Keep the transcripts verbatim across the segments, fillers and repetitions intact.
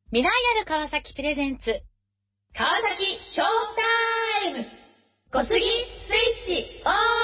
未来ある川崎プレゼンツ川崎ショータイム小杉スイッチ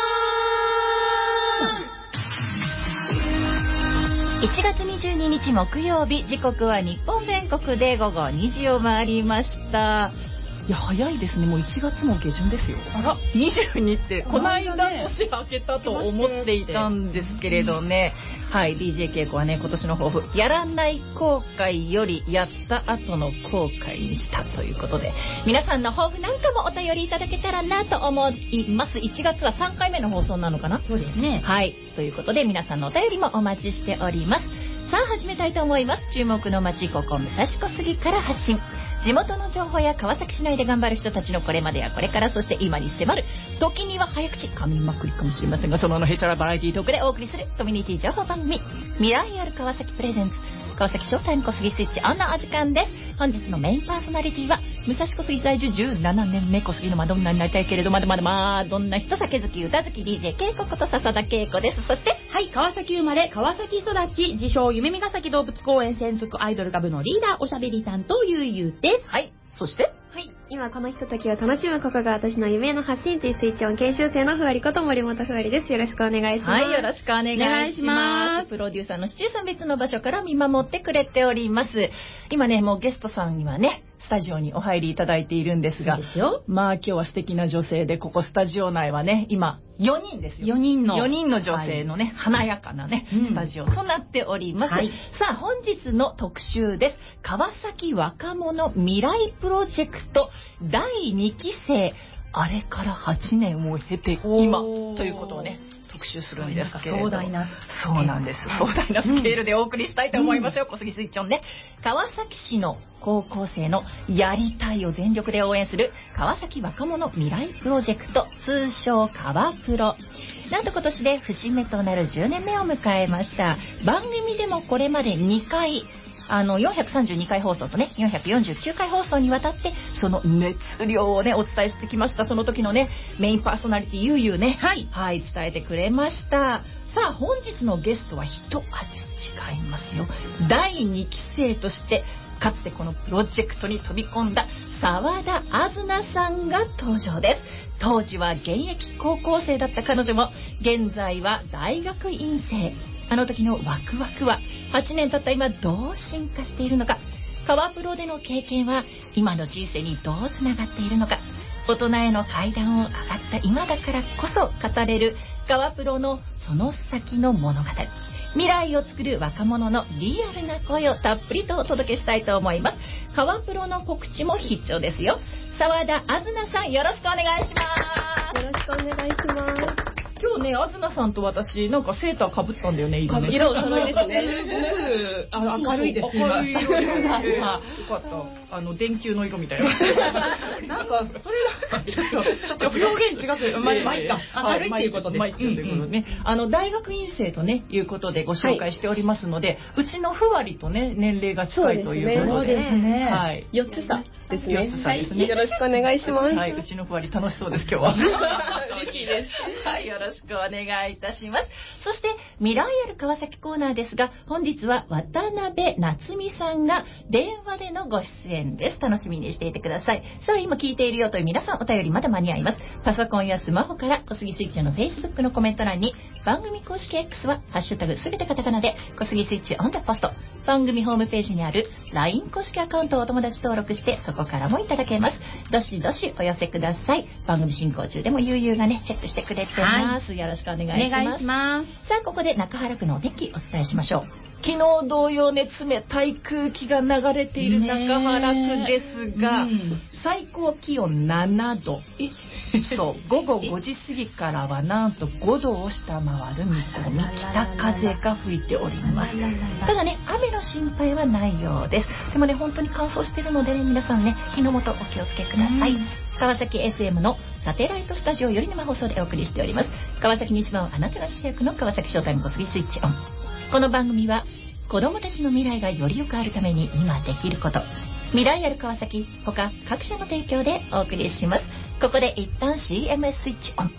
オン。いちがつにじゅうににち木曜日、時刻は日本全国で午後にじを回りました。 いや早いですね。もういちがつも下旬ですよ。 あら、にじゅうにってこの間年明けたと思っていたんですけれどね、うん、はい、 ディージェー 稽古はね、今年の抱負、やらない後悔よりやった後の後悔にしたということで、皆さんの抱負なんかもお便りいただけたらなと思います。いちがつはさんかいめの放送なのかな。 そうですね。 はい、ということで皆さんのお便りもお待ちしております。さあ始めたいと思います。注目の街、ここ武蔵小杉から発信、地元の情報や川崎市内で頑張る人たちのこれまでやこれから、そして今に迫る、時には早口噛みまくりかもしれませんが、そののへちゃらバラエティートークでお送りするコミュニティ情報番組、未来ある川崎プレゼンツ川崎ショータイム小杉スイッチオンのお時間です。本日のメインパーソナリティは武蔵小杉在住じゅうななねんめ、小杉のマドンナになりたいけれどまだまだまあどんな人、酒好き歌好き ディージェー 稽古こと笹田恵子です。そしてはい、川崎生まれ川崎育ち、自称夢見ヶ崎動物公園専属アイドルガブのリーダー、おしゃべり担当ゆうゆうです。 はい、そしてはい、今このひとときを楽しむここが私の夢の発信地、スイッチオン研修生のふわりこと森本ふわりです。よろしくお願いします。 はい、よろしくお願いします。プロデューサーのシチューさん、別の場所から見守ってくれております。今ね、もうゲストさんにはね、スタジオにお入りいただいているんですが、 ですよ。 まあ今日は素敵な女性で、ここスタジオ内はね、今よにんですよ。 よにんのよにんの女性のね、はい、華やかなね、うん、スタジオとなっております、はい、さあ本日の特集です。川崎若者未来プロジェクトだいにきせい、あれからはちねんを経て今ということをね、特集するんですけれど、 壮大な、 そうなんです、壮大なスケールでお送りしたいと思いますよ、うん、小杉スイッチオンね。川崎市の高校生のやりたいを全力で応援する川崎若者未来プロジェクト、通称川プロ。なんと今年で節目となるじゅうねんめを迎えました。番組でもこれまでにかい、あのよんひゃくさんじゅうにかい放送とねよんひゃくよんじゅうきゅうかい放送にわたってその熱量をねお伝えしてきました。その時のねメインパーソナリティゆうゆうね、はい、はい、伝えてくれました。さあ本日のゲストは一味違いますよ。だいにきせいとしてかつてこのプロジェクトに飛び込んだ澤田あずなさんが登場です。当時は現役高校生だった彼女も現在は大学院生。あの時のワクワクははちねん経った今どう進化しているのか、川プロでの経験は今の人生にどうつながっているのか、大人への階段を上がった今だからこそ語れる川プロのその先の物語、未来を作る若者のリアルな声をたっぷりとお届けしたいと思います。川プロの告知も必聴ですよ。澤田あずなさん、よろしくお願いします。 よろしくお願いします。 今日ね、あずなさんと私なんかセーターかぶったんだよね。色ね、 色お揃いですね。 すごくあ明るいです。 明るい色で、よかった。あの電球の色みたいな。 なんかそれがちょっと表現違う。まあいいか。明るいっていうことで。 まあいいということでね。あの大学院生とねいうことでご紹介しておりますので、うちのふわりとね年齢が近いということで、 そうですね。 はい。 よっつ差ですね。 よっつ差ですね。 よろしくお願いします。 はい、うちのふわり楽しそうです今日は。 嬉しいです。 はい、よろしくお願いいたします。そして未来ある川崎コーナーですが、本日は渡辺夏美さんが電話でのご出演です。楽しみにしていてください。さあ今聞いているよという皆さん、お便りまだ間に合います。パソコンやスマホから小杉スイッチの Facebook のコメント欄に、番組公式 X はハッシュタグすべてカタカナで小杉スイッチオンでポスト、番組ホームページにある ライン 公式アカウントをお友達登録して、そこからもいただけます。どしどしお寄せください。番組進行中でもゆうゆうがねチェックしてくれてます、はい、よろしくお願いします。 お願いします。 さあここで中原区のお天気お伝えしましょう。昨日同様ね、冷たい空気が流れている中原区ですが、うん、最高気温ななど、えそう午後ごじ過ぎからはなんとごどを下回る見込み、北風が吹いております。ただね、雨の心配はないようです。でもね、本当に乾燥しているので、ね、皆さんね、火の元お気をつけください、うん、川崎 エフエム のサテライトスタジオより生放送でお送りしております。川崎に一番あなたが主役の川崎ショータイム小杉スイッチオン。この番組は子どもたちの未来がより良くあるために今できること、未来ある川崎他各社の提供でお送りします。ここで一旦 シーエム スイッチオン。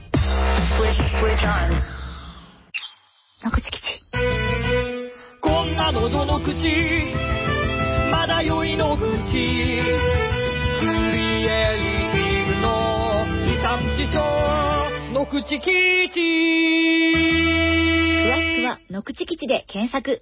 の口吉、 こんなのどの口まだ酔いの口、クリエイティブの地産地消の口基地。 詳しくはの口基地で検索。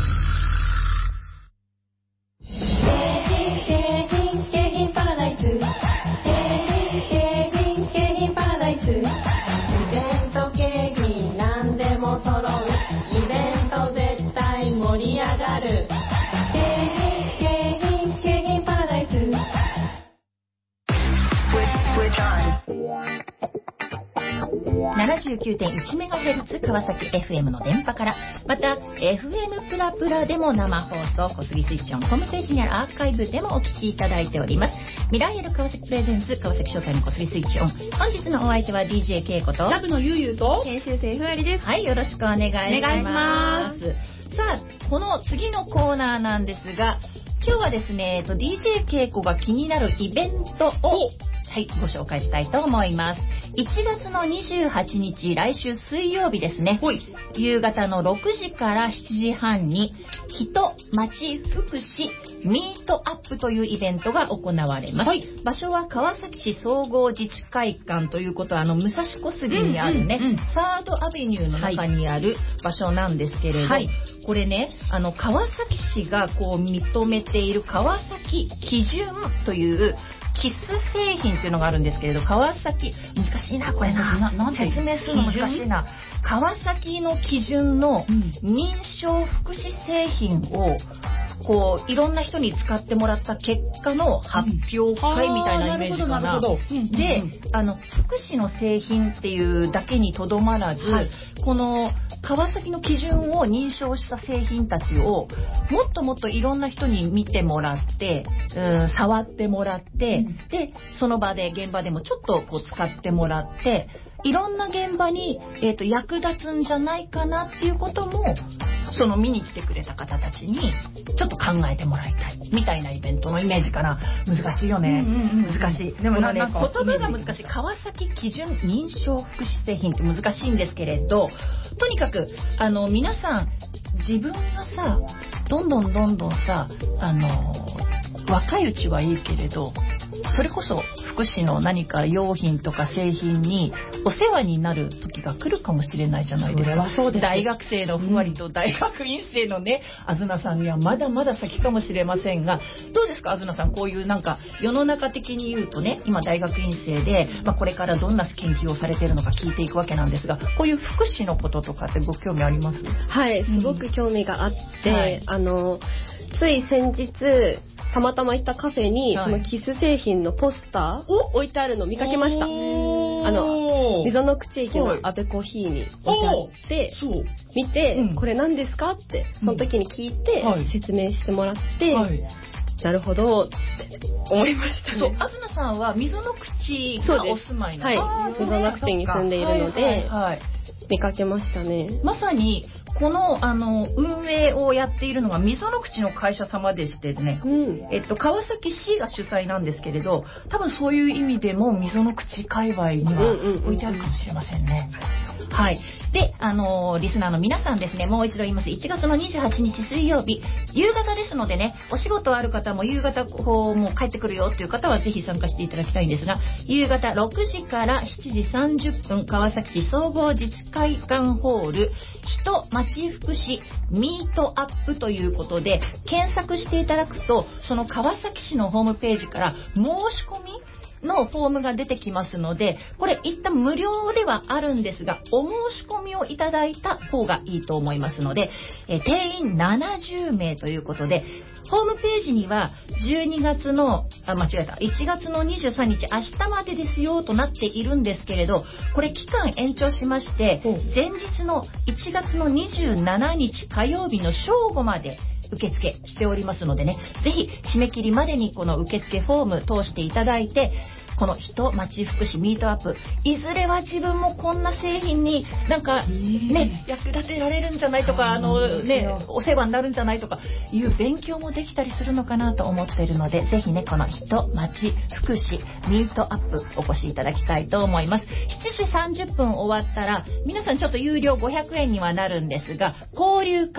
ななじゅうきゅうてんいちメガヘルツ 川崎 エフエム の電波から、また エフエム プラプラでも生放送、小杉スイッチオンホームページにあるアーカイブでもお聞きいただいております。未来への川崎プレゼンツ、川崎商店の小杉スイッチオン。本日のお相手は ディージェー ケイコとラブのゆうゆうと研修生ふわりです。 はい、よろしくお願いします。 お願いします。 さあ、この次のコーナーなんですが、今日はですね、えっと ディージェー ケイコが気になるイベントをはい、ご紹介したいと思います。いちがつのにじゅうはちにち、来週水曜日ですね。夕方のろくじからしちじはんに、人、町、福祉、ミートアップというイベントが行われます。はい、場所は川崎市総合自治会館ということは、あの、武蔵小杉にあるね、うんうんうん、サードアベニューの中にある場所なんですけれど、はい、これね、あの、川崎市がこう認めている川崎基準というキス製品っていうのがあるんですけれど、川崎、難しいなこれな、ななんて説明するの難しいな。川崎の基準の認証福祉製品をこういろんな人に使ってもらった結果の発表会みたいなイメージかな。で、あの福祉の製品っていうだけにとどまらず、はい、この川崎の基準を認証した製品たちをもっともっといろんな人に見てもらって、うん、触ってもらって、うん、でその場で現場でもちょっとこう使ってもらっていろんな現場に、えーと、役立つんじゃないかなっていうこともその見に来てくれた方たちにちょっと考えてもらいたいみたいなイベントのイメージかな。難しいよね、うんうんうん、難しい。でもね、言葉が難しい。川崎基準認証福祉製品って難しいんですけれど、とにかくあの皆さん自分がさどんどんどんどんさあの若いうちはいいけれどそれこそ福祉の何か用品とか製品にお世話になる時が来るかもしれないじゃないですか。そうです。大学生のふわりと大学院生のね、あずなさんにはまだまだ先かもしれませんが、どうですかあずなさん、こういうなんか世の中的に言うとね、今大学院生で、まあ、これからどんな研究をされているのか聞いていくわけなんですが、こういう福祉のこととかってご興味あります？ はい、すごく興味があって、うん、はい、あのつい先日たまたま行ったカフェに、はい、そのキス製品のポスターを置いてあるのを見かけました。あの溝の口駅のアベコーヒーに置いてあって見て、うん、これ何ですかってその時に聞いて、うん、説明してもらって、はい、なるほどって思いましたね。 そう、あずなさんは溝の口がお住まいなんです。 はい、溝の口に住んでいるので、はいはいはい、見かけましたね。 まさにこの、あの運営をやっているのが溝の口の会社様でしてね、うん、えっと、川崎市が主催なんですけれど、多分そういう意味でも溝の口界隈には置いてあるかもしれませんね。うんうんうん、はい。で、あのリスナーの皆さんですね、もう一度言います。いちがつのにじゅうはちにち水曜日、夕方ですのでね、お仕事ある方も夕方こうもう帰ってくるよっていう方はぜひ参加していただきたいんですが、夕方ろくじからしちじさんじゅっぷん、川崎市総合自治会館ホール人町福祉ミートアップということで検索していただくと、その川崎市のホームページから申し込みのフォームが出てきますので、これ一旦無料ではあるんですが、お申し込みをいただいた方がいいと思いますので、え定員ななじゅうめいということで、ホームページにはじゅうにがつのあ間違えたいちがつのにじゅうさんにち明日までですよとなっているんですけれど、これ期間延長しまして前日のいちがつのにじゅうしちにち火曜日の正午まで受付しておりますのでね、ぜひ締め切りまでにこの受付フォーム通していただいて、この人町福祉ミートアップ、いずれは自分もこんな製品になんかね役立てられるんじゃないとか、あのねお世話になるんじゃないとかいう勉強もできたりするのかなと思っているので、ぜひねこの人町福祉ミートアップお越しいただきたいと思います。しちじさんじゅっぷん終わったら皆さんちょっと有料ごひゃくえんにはなるんですが、交流会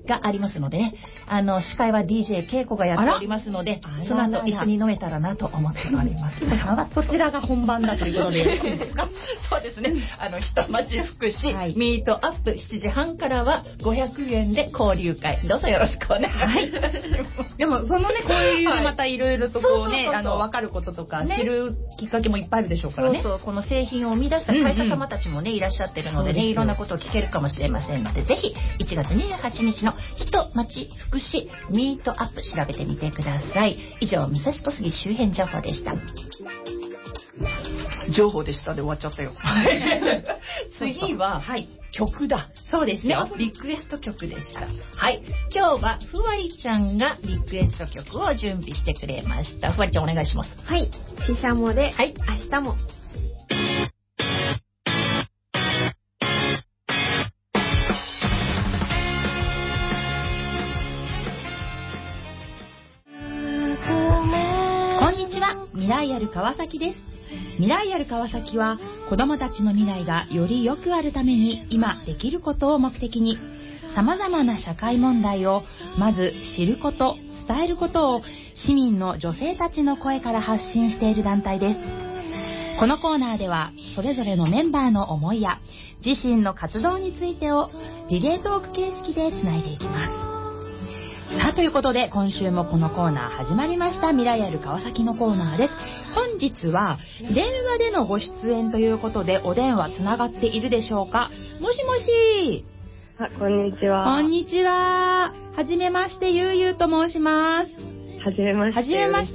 がありますのでね、あの司会は ディージェー けいこがやっておりますので、その後一緒に飲めたらなと思っております。 そちらが本番だということでよろしいですか？ そうですね。あの下町福祉、はい、ミートアップしちじはんからはごひゃくえんで交流会、どうぞよろしくお願いします。 でもそのね交流でまたいろいろとこうね、あの分かることとか知るきっかけもいっぱいあるでしょうからね。 そうそう、この製品を生み出した会社様たちもね、うんうん、いらっしゃってるのでね、いろんなことを聞けるかもしれませんので、ぜひいちがつにじゅうはちにちの人町福祉ミートアップ調べてみてください。以上、武蔵小杉周辺情報でした。情報でしたで終わっちゃったよ。次は、はい、曲だ。 そうですね。 リクエスト曲でした。はい。今日はふわりちゃんがリクエスト曲を準備してくれました。ふわりちゃんお願いします。 はい。ししゃもで、はい、明日も。 こんにちは。未来ある川崎です。未来ある川崎は子どもたちの未来がより良くあるために今できることを目的に様々な社会問題をまず知ること、伝えることを市民の女性たちの声から発信している団体です。このコーナーではそれぞれのメンバーの思いや自身の活動についてをリレートーク形式でつないでいきます。さあ、ということで今週もこのコーナー始まりました。未来ある川崎のコーナーです。本日は電話でのご出演ということでお電話つながっているでしょうか。もしもし。 あ、こんにちは。 こんにちは。はじめまして、ゆうゆうと申します。 はじめまして。 はじめまして。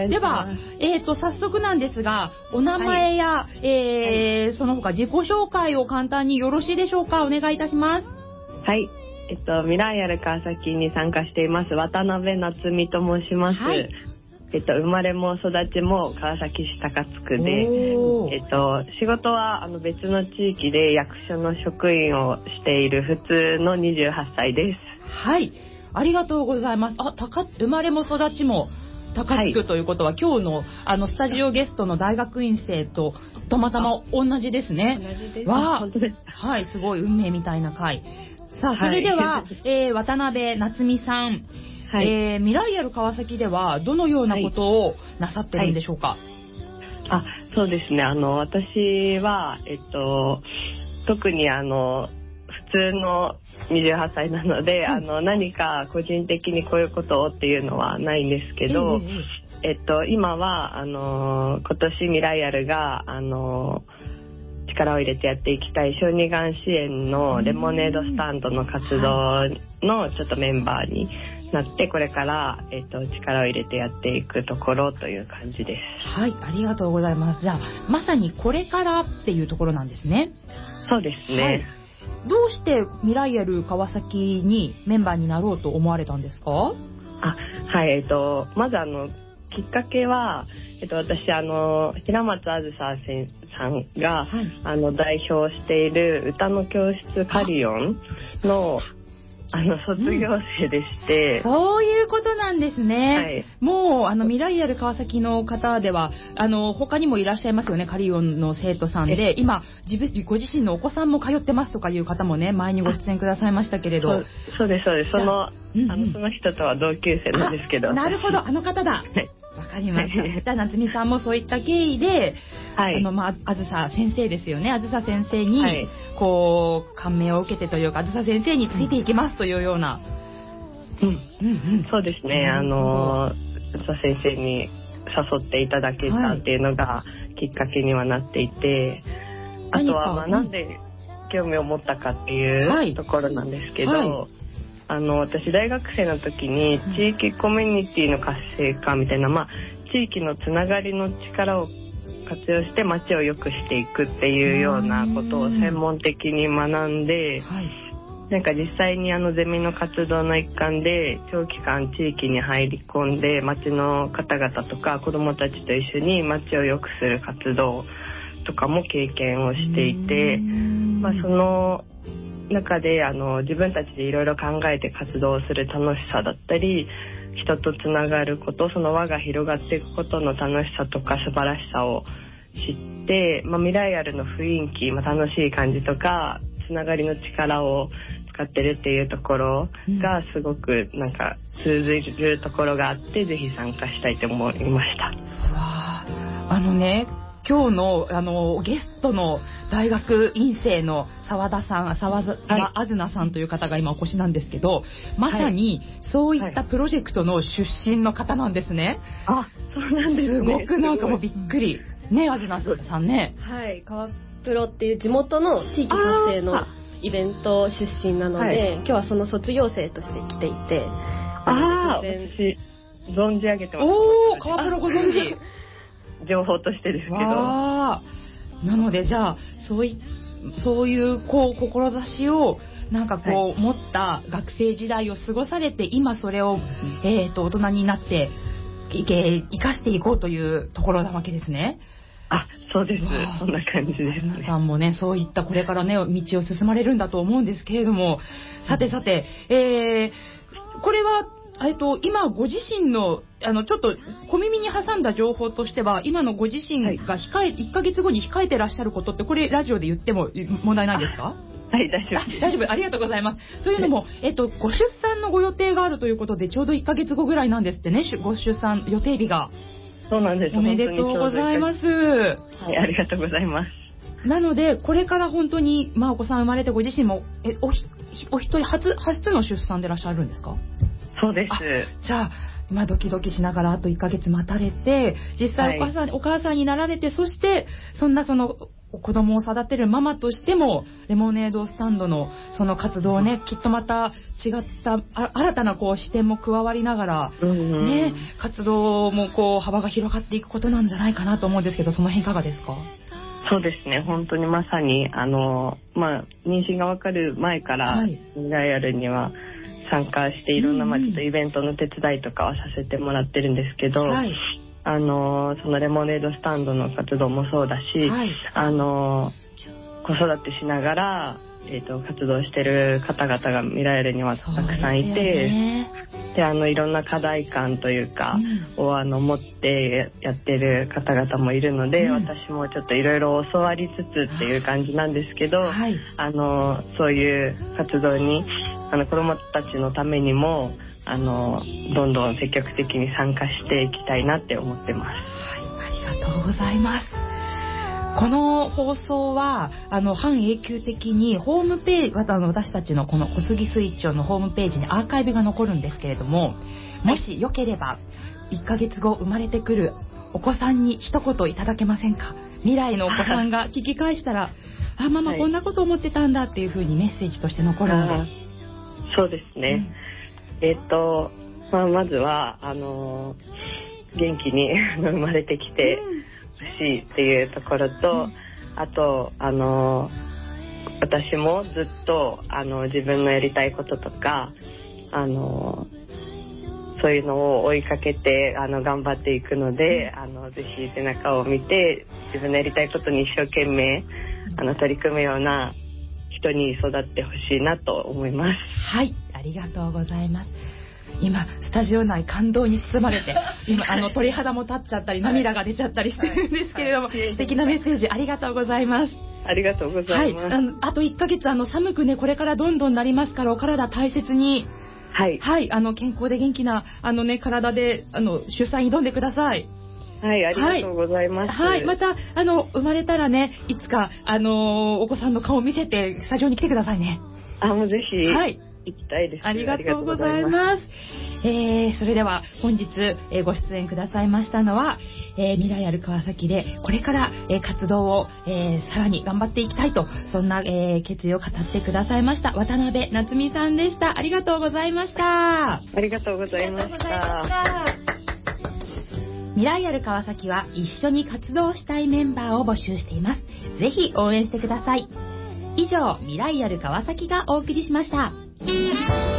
では、えっと、早速なんですが、お名前や、はい、えーはい、その他自己紹介を簡単によろしいでしょうか。お願いいたします。 はい。えっと、未来ある川崎に参加しています渡辺夏美と申します。はい、えっと、生まれも育ちも川崎市高津区で、えっと、仕事はあの別の地域で役所の職員をしている普通のにじゅうはっさいです。 はい、ありがとうございます。あ、高生まれも育ちも高津区ということは、はい、今日のあのスタジオゲストの大学院生とたまたま同じですね。 同じです。 わあ、 本当です。 はい、すごい運命みたいな回。さあ、それでは、はい、えー、渡辺夏美さん、はい、えー、未来ある川崎ではどのようなことをなさってるんでしょうか。はいはい、あ、そうですね。あの私はえっと特にあの普通のにじゅうはっさいなので、はい、あの何か個人的にこういうことをっていうのはないんですけど、えー、えっと今はあの今年未来あるがあの力を入れてやっていきたい小児がん支援のレモネードスタンドの活動のちょっとメンバーになって、これから、えっと、力を入れてやっていくところという感じです。 はい、ありがとうございます。じゃあまさにこれからっていうところなんですね。 そうですね。はい、 どうして未来ある川崎にメンバーになろうと思われたんですか？ あ、はい、えっとまずあのきっかけは、えっと、私あの平松あずささんが、はい、あの代表している歌の教室カリオンのあの卒業生でして、うん、 そういうことなんですね。はい、もうあの未来ある川崎の方ではあの他にもいらっしゃいますよね。カリオンの生徒さんで今自分ご自身のお子さんも通ってますとかいう方もね、前にご出演くださいましたけれど。 そ, そうですそうです。その、うんうん、あのその人とは同級生なんですけど。 なるほど、あの方だ。わかりました。じゃあ夏美さんもそういった経緯で、はい、あのまああずさ先生ですよね。あずさ先生に、はい、こう感銘を受けてというか、あずさ先生についていきますというような。 うんうんうん、そうですね。あのあずさ先生に誘っていただけたっていうのがきっかけにはなっていて、はい、あとはまあなんで興味を持ったかっていうところなんですけど。はいはい、あの私大学生の時に地域コミュニティの活性化みたいな、まあ、地域のつながりの力を活用して街を良くしていくっていうようなことを専門的に学んで、はい、なんか実際にあのゼミの活動の一環で長期間地域に入り込んで街の方々とか子どもたちと一緒に街を良くする活動とかも経験をしていて、まあ、その中であの自分たちでいろいろ考えて活動する楽しさだったり、人とつながること、その輪が広がっていくことの楽しさとか素晴らしさを知って、まあ、未来あるの雰囲気、まあ、楽しい感じとかつながりの力を使ってるっていうところがすごくなんか通じるところがあって、ぜひ参加したいと思いました。 わあ、あのね、今日のあのゲストの大学院生の澤田さん、澤田あずなさんという方が今お越しなんですけど、まさにそういったプロジェクトの出身の方なんですね。 あ、そうなんですね。 すごくなんかもうびっくりね、あずなさんね。 はい、川プロっていう地元の地域活性のイベント出身なので、はい、今日はその卒業生として来ていて、 ああ、私存じ上げてます。 おお、川プロご存知。 情報としてですけど。 なのでじゃあそういそういうこう志をなんかこう、はい、持った学生時代を過ごされて、今それを、えーと大人になっていけ生かしていこうというところなわけですね。 あ、そうです。そんな感じです、ね。 皆さんもね、そういったこれからね道を進まれるんだと思うんですけれども、さてさて、えー、これはえっと今ご自身のあのちょっと小耳に挟んだ情報としては、今のご自身が控え、はい、いっかげつごに控えてらっしゃることって、これラジオで言っても問題ないですか？ はい、大丈夫です。 大丈夫、ありがとうございます。というのも、えっと、ご出産のご予定があるということで、ちょうどいっかげつごぐらいなんですってね、ご出産予定日が。 そうなんです。 おめでとうございます。 はい、ありがとうございます。 なので、これから本当に、まあ、お子さん生まれてご自身も、え、おひ、お一人初、初の出産でいらっしゃるんですか？ そうです。 じゃあ、今ドキドキしながらあといっかげつ待たれて、実際お母さん、はい、お母さんになられて、そして、そんなその、子供を育てるママとしても、レモネードスタンドのその活動をね、きっとまた違ったあ新たなこう視点も加わりながら、うんうん、ね、活動もこう幅が広がっていくことなんじゃないかなと思うんですけど、その辺いかがですか？ そうですね、本当にまさにあの、まあ、妊娠が分かる前からミライアルには参加して、いろんな、まあ、ちょっとイベントの手伝いとかはさせてもらってるんですけど、はい、あのそのレモネードスタンドの活動もそうだし、はい、あの子育てしながら、えーと、活動してる方々がミライアルにはたくさんいて、で、あのいろんな課題感というか、うん、をあの持ってやってる方々もいるので、うん、私もちょっといろいろ教わりつつっていう感じなんですけど、はい、あのそういう活動にあの子どもたちのためにもあのどんどん積極的に参加していきたいなって思ってます。はい、 ありがとうございます。この放送はあの半永久的にホームページ、私たちのこの小杉スイッチョンのホームページにアーカイブが残るんですけれども、もしよければいっかげつご生まれてくるお子さんに一言いただけませんか？未来のお子さんが聞き返したらあ、ママこんなこと思ってたんだっていう風にメッセージとして残るので。 そうですね、うん、えっと、まあ、まずはあの元気に生まれてきてほしいっていうところと、うん、あとあの私もずっとあの自分のやりたいこととかあのそういうのを追いかけてあの頑張っていくので、あのぜひ背中を見て自分のやりたいことに一生懸命あの取り組むような人に育ってほしいなと思います。 はい、ありがとうございます。今スタジオ内感動に包まれて今あの鳥肌も立っちゃったり涙が出ちゃったりしてるんですけれども、はいはい、素敵なメッセージありがとうございます。 ありがとうございます。 はい、あのあといっかげつあの寒くねこれからどんどんなりますから、お体大切に、はい、はい、あの健康で元気なあのね体であの出産挑んでください。 はい、ありがとうございます。 はい、はい、またあの生まれたらね、いつかあのお子さんの顔を見せてスタジオに来てくださいね。 あ、もうぜひ。 はい。 行きたいです。 ありがとうございます。えー、それでは本日、えー、ご出演くださいましたのは、えー、未来ある川崎でこれから、えー、活動を、えー、さらに頑張っていきたいと、そんな、えー、決意を語ってくださいました渡辺夏美さんでした。ありがとうございました。 ありがとうございました。 未来ある川崎は一緒に活動したいメンバーを募集しています。ぜひ応援してください。以上、未来ある川崎がお送りしました。いや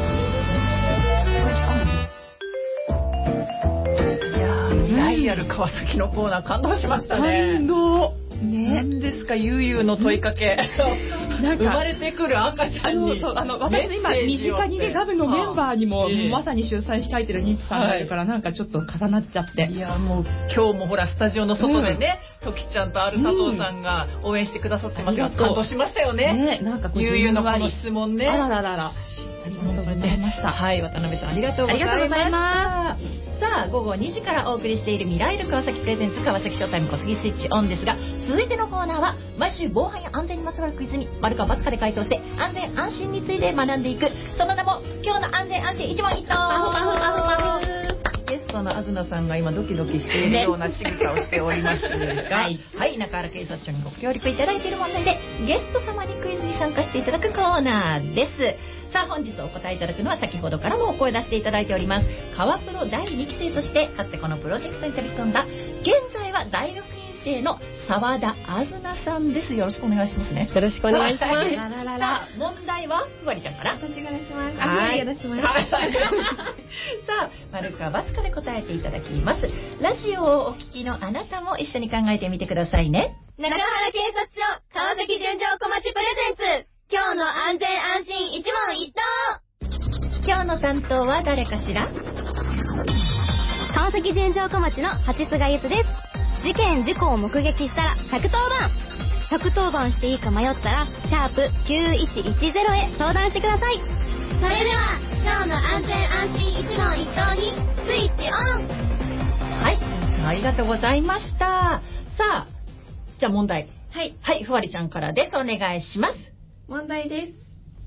未来ある川崎のコーナー感動しましたね。 感動ね、何ですか、ゆうゆうの問いかけ。 なんか生まれてくる赤ちゃんに。 そうそう、あの、私の今、身近にね、ガムのメンバーにも、えー、まさに出産控えてる妊婦さんがいるから、はい、なんかちょっと重なっちゃって。 いや、もう、今日もほら、スタジオの外でね、ときちゃんとアル佐藤さんが応援してくださってますが、感動しましたよね。 ね、なんかこう、 ゆうゆうのこの質問ね。 あらららら。ありがとうございました。 はい、渡辺さんありがとうございました。ありがとうございます。さあ、午後にじからお送りしている未来ル川崎プレゼンツ川崎ショータイム小杉スイッチオンですが、続いてのコーナーは毎週防犯や安全にまつわるクイズに丸か×かで回答して安全安心について学んでいく、その名も今日の安全安心一問一答。ゲストのあずなさんが今ドキドキしているような仕草をしておりますが、はい、はい、中原警察庁にご協力いただいている問題でゲスト様にクイズに参加していただくコーナーです。さあ、本日お答えいただくのは先ほどからもお声出していただいております川プロだいにき生としてかつてこのプロジェクトに取り組んだ現在は大学院生の澤田あずなさんです。よろしくお願いしますね。 よろしくお願いします。 ララララ。問題はふわりちゃんから私が出します。あ、ふわりが出します。さあ、丸か×かで答えていただきます。ラジオをお聞きのあなたも一緒に考えてみてくださいね。 中原警察署川崎純情小町プレゼンツ、今日の安全安心一問一答。 今日の担当は誰かしら。 川崎純情小町の八菅ゆつです。事件事故を目撃したらひゃくとおばん、ひゃくとおばんしていいか迷ったらシャープきゅういちいちゼロへ相談してください。それでは今日の安全安心一問一答にスイッチオン。 はい、ありがとうございました。さあ、じゃあ問題、 はい、 はい、ふわりちゃんからです。お願いします。 問題です。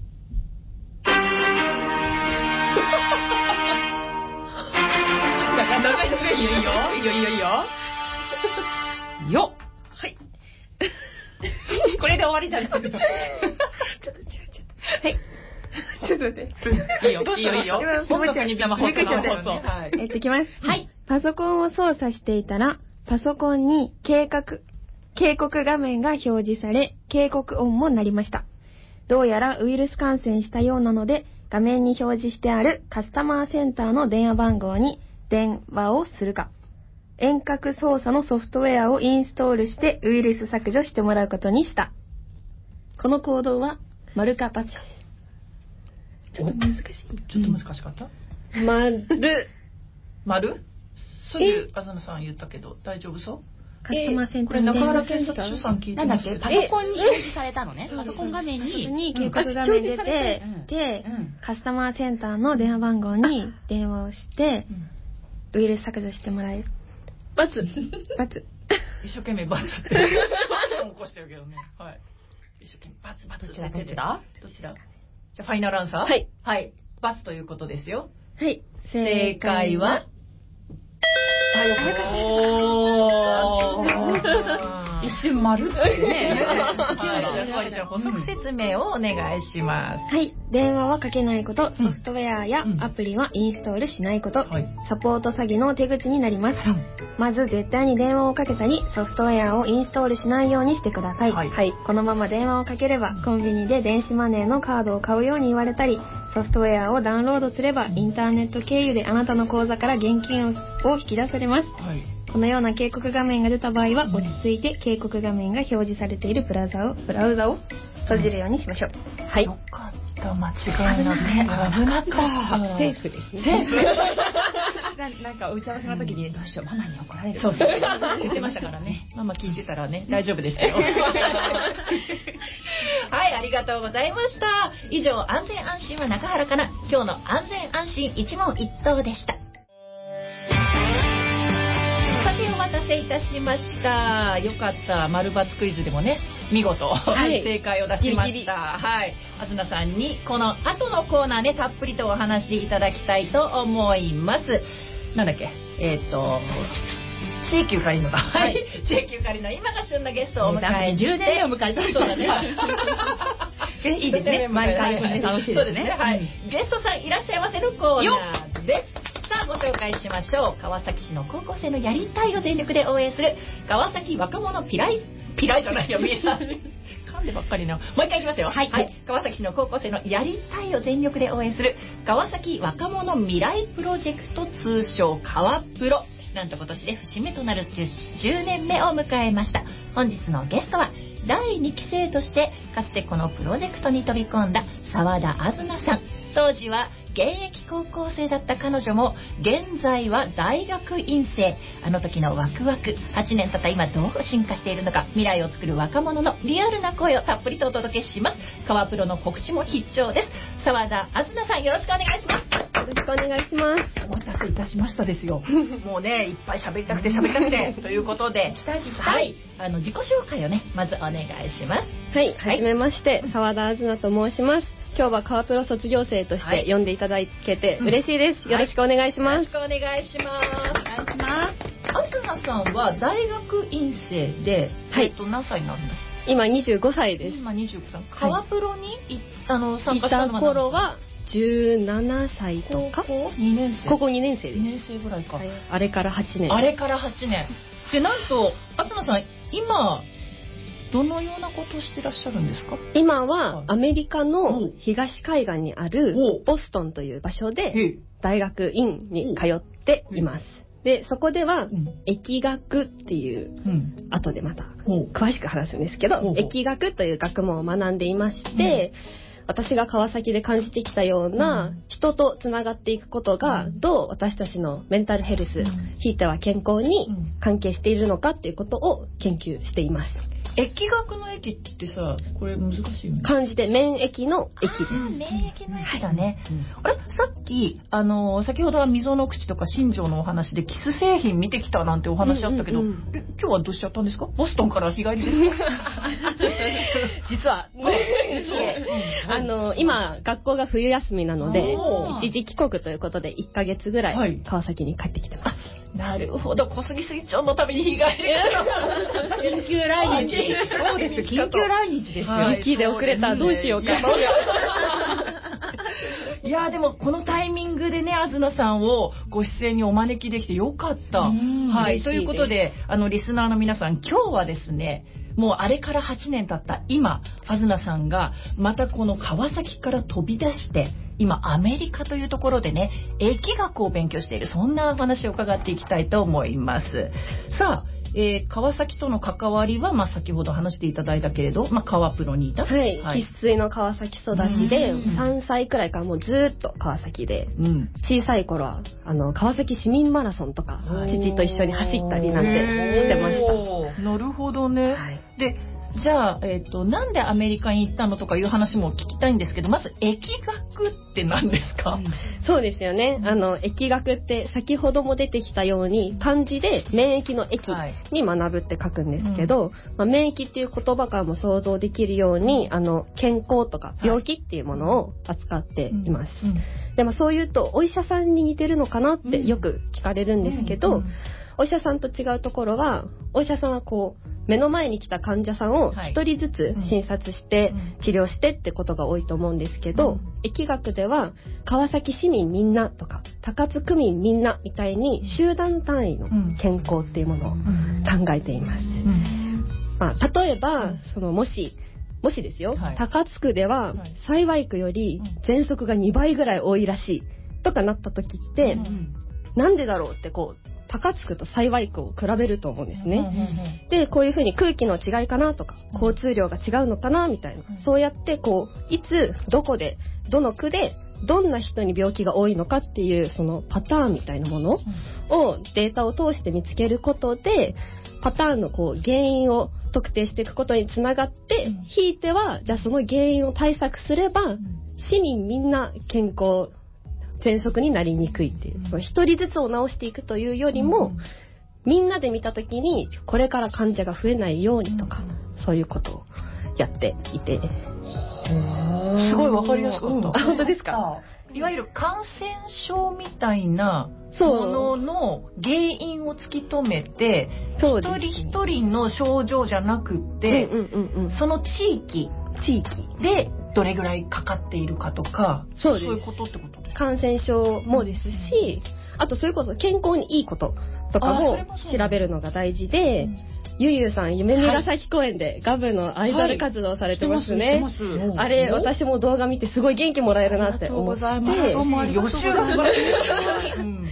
長い長い、いいよいいよいいよいいよいいよよっ、はい。これで終わりじゃない。ちょっと違う違う。 はい。ちょっと待って。 いいよいいよいいよ。本当に生放送生放送。 はい。えっといきます。 はい。 パソコンを操作していたらパソコンに計画警告画面が表示され警告音も鳴りました。どうやらウイルス感染したようなので、画面に表示してあるカスタマーセンターの電話番号に電話をするか、遠隔操作のソフトウェアをインストールしてウイルス削除してもらうことにした。この行動は丸か×か。ちょっと難しい。 ちょっと難しかった？ 丸。 丸？そういうあずなさん言ったけど大丈夫そう？ カスタマーセンターに電話して中原警察署さん聞いてますけど、 パソコンに表示されたのね。パソコン画面にに警告画面出て、で、カスタマーセンターの電話番号に電話をして、ウイルス削除してもらえる。バツ。バツ。 一生懸命バツって。ファッション起こしてるけどね。はい。一生懸命バツバツ。 どちらどちら？ どちら？じゃあファイナルアンサー？ はい。 はい。バツということですよ。 はい。 正解は？ あ、よかった。 一瞬丸ってね。はい。じゃあ補足説明をお願いします。 はい。電話はかけないこと、ソフトウェアやアプリはインストールしないこと、サポート詐欺の手口になります。まず絶対に電話をかけたり、ソフトウェアをインストールしないようにしてください。はい。このまま電話をかければ、コンビニで電子マネーのカードを買うように言われたり、ソフトウェアをダウンロードすれば、インターネット経由であなたの口座から現金を引き出されます。はい。このような警告画面が出た場合は、落ち着いて警告画面が表示されているブラウザを、ブラウザを閉じるようにしましょう。はい。 よかった、間違いなくね。危なかった。 セーフです。 セーフな, なんか打ち合わせの時にどうしようママに怒られる。 そうそう。言ってましたからね。ママ聞いてたらね、大丈夫でしたよ。はい、ありがとうございました。以上、安全安心は中原かな。今日の安全安心一問一答でした。お待たせいたしました。よかった。丸×クイズでもね、見事、はい、正解を出しました。ギリギリ、はい。あずなさんにこの後のコーナーね、たっぷりとお話しいただきたいと思います。なんだっけ、えっ、ー、と シーキュー カリの、はい、シーキュー カリの今が旬なゲストをお迎えして、じゅうねんめを迎えたそうだね。いいですね。毎回分で楽しいですね。はい。ゲストさんいらっしゃいませのコーナーです。さあご紹介しましょう。川崎市の高校生のやりたいを全力で応援する川崎若者ピライピライじゃないよ、ミライ噛んでばっかりな。もう一回いきますよ。はい、はい、川崎市の高校生のやりたいを全力で応援する川崎若者未来プロジェクト、通称川プロ。なんと今年で節目となるじゅうねんめを迎えました。本日のゲストはだいにきせいとしてかつてこのプロジェクトに飛び込んだ澤田あずなさん。当時は現役高校生だった彼女も現在は大学院生。あの時のワクワク、はちねん経った今どう進化しているのか、未来を作る若者のリアルな声をたっぷりとお届けします。川プロの告知も必聴です。澤田あずなさん、よろしくお願いします。 よろしくお願いします。 お待たせいたしましたですよ。もうね、いっぱい喋りたくて喋りたくてということで、はい、あの自己紹介をね、まずお願いします。 はい、はじめまして、澤田あずなと申します。今日は川プロ卒業生として呼んでいただけて嬉しいです。よろしくお願いします。 よろしくお願いします。お願いします。あずなさんは大学院生で、はい、えっと何歳になるんだ？ 今にじゅうごさいです。 今にじゅうごさい。川プロに、はい、あの参加したのは頃はじゅうななさいとか。 高校にねん生。 高校にねん生です。 にねん生ぐらいか。 はい、あれからはちねん。 あれからはちねん。で、なんとあずなさん今どのようなことをしてらっしゃるんですか？ 今はアメリカの東海岸にあるボストンという場所で大学院に通っています。で、そこでは疫学っていう、後でまた詳しく話すんですけど、疫学という学問を学んでいまして、私が川崎で感じてきたような人とつながっていくことがどう私たちのメンタルヘルス、ひいては健康に関係しているのかっていうことを研究しています。 疫学の疫って言ってさ、これ難しいよね。 漢字で免疫の疫です。 免疫の疫だね。はい、あれ、さっきあの先ほどは溝の口とか新庄のお話でキス製品見てきたなんてお話あったけど、うんうんうん、え今日はどうしちゃったんですか？ボストンから日帰りですか？ 実はあの今学校が冬休みなので一時帰国ということでいっかげつぐらい川崎に帰ってきてます。はい、 なるほど、小杉水長のために日帰り。 緊急来日。そうです、緊急来日ですよ。 はい、雪で遅れたらどうしようか。 いやでもこのタイミングでね、あずなさんをご出演にお招きできてよかった。はい、ということで、あのリスナーの皆さん、今日はですね、もうあれからはちねん経った今、あずなさんがまたこの川崎から飛び出して今アメリカというところでね、疫学を勉強している、そんなお話を伺っていきたいと思います。さあ、えー、川崎との関わりは、まあ、先ほど話していただいたけれど、まあ、川プロにいた。 はい。生、はい、粋の川崎育ちで、さんさいくらいからもうずっと川崎で、うん、小さい頃は、あの、川崎市民マラソンとか、父と一緒に走ったりなんてしてました。 なるほどね。はい、で、じゃあ、えっと、なんでアメリカに行ったのとかいう話も聞きたいんですけど、まず疫学って何ですか？うん、 そうですよね。あの、疫学って先ほども出てきたように漢字で免疫の疫に学ぶって書くんですけど、はい、まあ、免疫っていう言葉からも想像できるように、あの、健康とか病気っていうものを扱っています。はい、うんうん、でもそう言うと、お医者さんに似てるのかなってよく聞かれるんですけど、うんうんうん、お医者さんと違うところは、お医者さんはこう、目の前に来た患者さんを一人ずつ診察して治療してってことが多いと思うんですけど、疫学では川崎市民みんなとか高津区民みんなみたいに集団単位の健康っていうものを考えています。まあ、例えばそのもしもしですよ、はい、高津区では幸区より喘息がにばいぐらい多いらしいとかなった時って、うん、なんでだろうってこう高津区と幸区を比べると思うんですね。うんうんうん、で、こういうふうに空気の違いかなとか、交通量が違うのかなみたいな、うん、そうやってこういつどこでどの区でどんな人に病気が多いのかっていうそのパターンみたいなものをデータを通して見つけることで、パターンのこう原因を特定していくことにつながって、うん、ひいてはじゃあその原因を対策すれば、うん、市民みんな健康喘息になりにくいっていう、その一人ずつを治していくというよりも、うん、みんなで見たときにこれから患者が増えないようにとか、うん、そういうことをやっていて、 すごいわかりやすかった。 あ、本当ですか？ いわゆる感染症みたいなものの原因を突き止めて、一人一人の症状じゃなくて、うんうんうんうん、その地域地域でどれぐらいかかっているかとか、そういうことってことですか？ 感染症もですし、あとそれこそ健康にいいこととかも調べるのが大事で、ゆゆさん夢見ヶ崎公園でガブのアイドル活動されてますね。はい、あれ私も動画見てすごい元気もらえるなって思って。 ありがとうございます。予習が素晴らしい。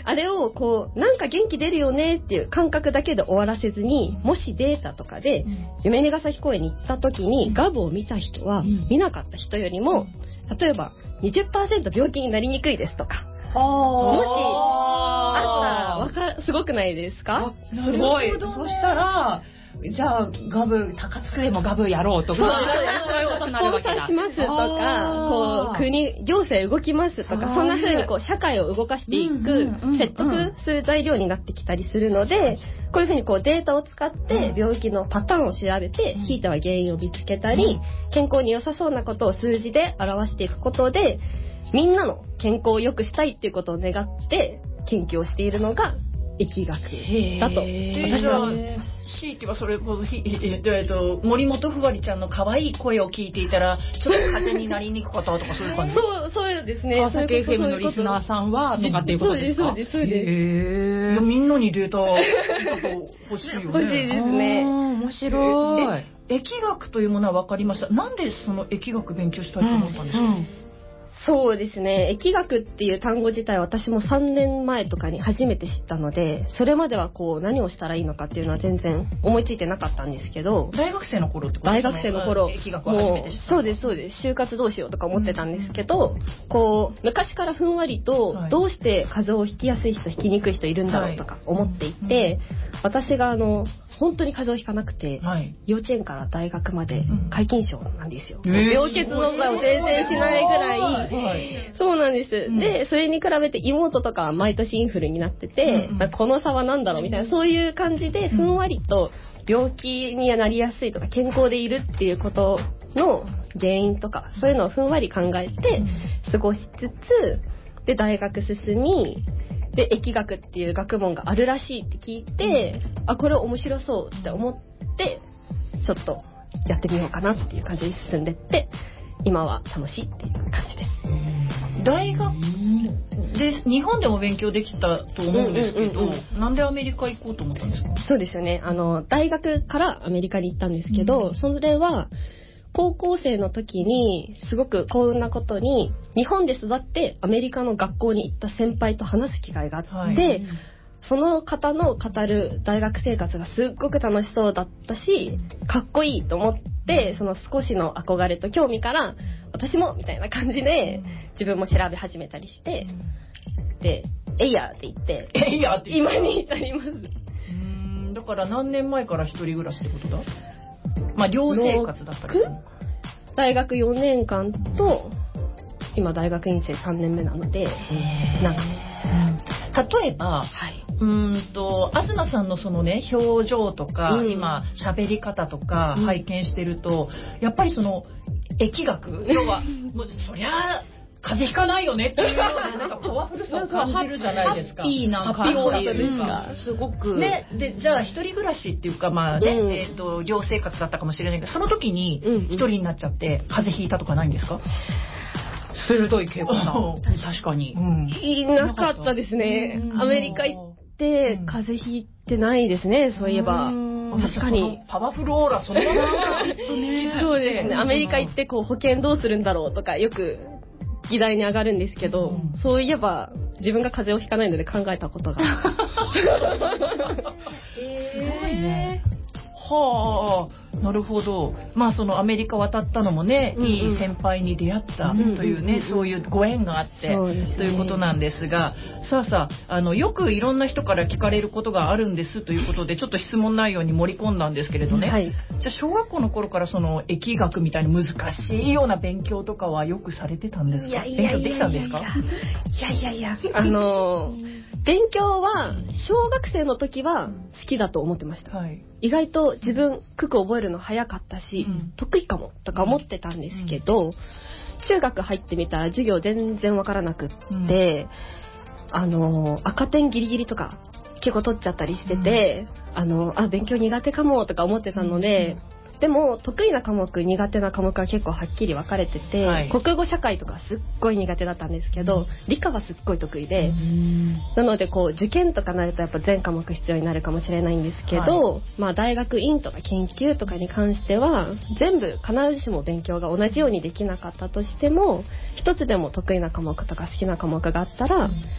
あれをこうなんか元気出るよねっていう感覚だけで終わらせずに、もしデータとかで夢見ヶ崎公園に行った時にガブを見た人は見なかった人よりも、例えば にじゅっパーセント 病気になりにくいですとか、もしあったらわかすごくないですか？ すごい。そしたらじゃあガブ高津区でもガブやろうとか、そういうことになるわけだ。 スポンサーしますとか、こう国行政動きますとか、そんな風にこう社会を動かしていく説得する材料になってきたりするので、こういう風にこうデータを使って病気のパターンを調べて、ひいては原因を見つけたり、健康に良さそうなことを数字で表していくことで、みんなの健康を良くしたいっていうことを願って研究をしているのが疫学だと私は。 しいてはそれこそひ、えっと、森本ふわりちゃんの可愛い声を聞いていたらちょっと風邪になりにくかったとかそういう感じ。 そうそうですね。 川崎 エフエム のリスナーさんはとかっていうことですか？ そうですそうですそうです。 へえ。みんなにデータ欲しいよね。 欲しいですね。 面白い。 疫学というものは分かりました。なんでその疫学勉強したいと思ったんですか？うんうん、 そうですね。疫学っていう単語自体私もさんねんまえとかに初めて知ったので、それまではこう何をしたらいいのかっていうのは全然思いついてなかったんですけど、 大学生の頃ってこと大学生の頃疫学を初めて知った。 そうですそうです。就活どうしようとか思ってたんですけど、うん、こう昔からふんわりとどうして風邪をひきやすい人ひきにくい人いるんだろうとか思っていて、はい、私があの本当に風邪をひかなくて、はい、幼稚園から大学まで皆勤賞なんですよ。うん、病欠の場を全然しないぐらい、はい、そうなんです。うん、で、それに比べて妹とかは毎年インフルになってて、うん、この差は何だろうみたいな、そういう感じでふんわりと病気になりやすいとか健康でいるっていうことの原因とか、そういうのをふんわり考えて過ごしつつ、で、大学進み、で、疫学っていう学問があるらしいって聞いて、あ、これ面白そうって思って、ちょっとやってみようかなっていう感じに進んでって、今は楽しいっていう感じです。 大学で、日本でも勉強できたと思うんですけど、うんうんうん、なんでアメリカ行こうと思ったんですか？ そうですよね。あの、大学からアメリカに行ったんですけど、うん、それは、高校生の時にすごく幸運なことに日本で育ってアメリカの学校に行った先輩と話す機会があって、はい、その方の語る大学生活がすっごく楽しそうだったし、かっこいいと思って、その少しの憧れと興味から私もみたいな感じで自分も調べ始めたりして、で、えいやって言ってえいやって今に至ります。 うーん、だから何年前から一人暮らしってことだ？まあ、寮生活だったりするのか。 大学よねんかんと今大学院生さんねんめなので、なんか、例えば、はい、うーんと東さんのそのね表情とか、うん、今喋り方とか拝見してると、うん、やっぱりその疫学要はもうそりゃ風邪ひかないよねっていうようななんかパワフルさを感じるじゃないですか。 ハッピーな感じというか、すごくね。で、じゃあ一人暮らしっていうかまあね、うん、えっと寮生活だったかもしれないけど、その時に一人になっちゃって風邪ひいたとかないんですか？ 鋭い傾向だ。確かに。 うん、いなかったですね。アメリカ行って風邪ひいてないですね。そういえば。確かにパワフルオーラそのままそうですね。アメリカ行ってこう保険どうするんだろうとかよく議題に上がるんですけど、うん、そういえば自分が風邪をひかないので考えたことがえー、すごいね。はあ、なるほど。まあそのアメリカ渡ったのもね、うんうん、いい先輩に出会ったというね、うんうん、そういうご縁があって、ね、ということなんですが、さあさあ、あのよくいろんな人から聞かれることがあるんですということでちょっと質問内容に盛り込んだんですけれどね、はい、じゃあ小学校の頃からその疫学みたいな難しいような勉強とかはよくされてたんですか？ いやいやいやいや勉強できたんですか？ いやいやいやあの勉強は小学生の時は好きだと思ってました、はい、意外と自分九九覚えるの早かったし、うん、得意かもとか思ってたんですけど、うん、中学入ってみたら授業全然わからなくって、うん、あの赤点ギリギリとか結構取っちゃったりしてて、うん、あのあ勉強苦手かもとか思ってたので、うんでも得意な科目苦手な科目は結構はっきり分かれてて、はい、国語社会とかすっごい苦手だったんですけど、うん、理科はすっごい得意で、うん、なのでこう受験とかなるとやっぱ全科目必要になるかもしれないんですけど、はい、まあ大学院とか研究とかに関しては全部必ずしも勉強が同じようにできなかったとしても一つでも得意な科目とか好きな科目があったら、うん